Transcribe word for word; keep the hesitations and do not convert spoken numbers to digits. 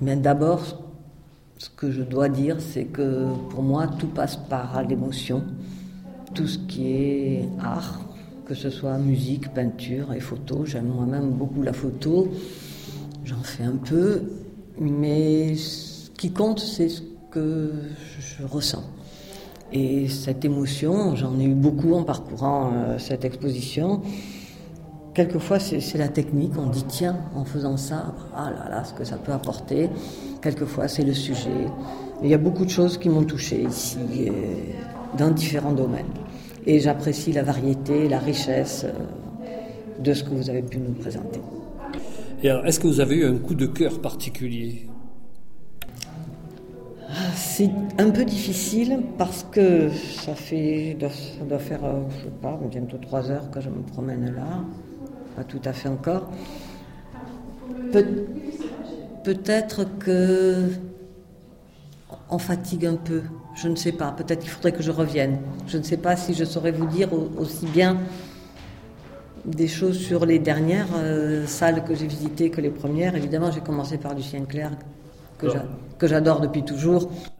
Mais d'abord, ce que je dois dire, c'est que pour moi, tout passe par l'émotion. Tout ce qui est art, que ce soit musique, peinture et photo. J'aime moi-même beaucoup la photo. J'en fais un peu. Mais ce qui compte, c'est ce que je ressens. Et cette émotion, j'en ai eu beaucoup en parcourant euh, cette exposition. Quelquefois, c'est, c'est la technique. On dit, tiens, en faisant ça, ah là là, ce que ça peut apporter. Quelquefois, c'est le sujet. Et il y a beaucoup de choses qui m'ont touchée ici, euh, dans différents domaines. Et j'apprécie la variété, la richesse euh, de ce que vous avez pu nous présenter. Et alors, est-ce que vous avez eu un coup de cœur particulier ? C'est un peu difficile parce que ça fait, ça doit faire, je sais pas, bientôt trois heures que je me promène là, pas tout à fait encore. Pe- peut-être que on fatigue un peu, je ne sais pas, peut-être qu'il faudrait que je revienne. Je ne sais pas si je saurais vous dire aussi bien des choses sur les dernières euh, salles que j'ai visitées que les premières. Évidemment, j'ai commencé par Lucien Clerc, que, j'a, que j'adore depuis toujours.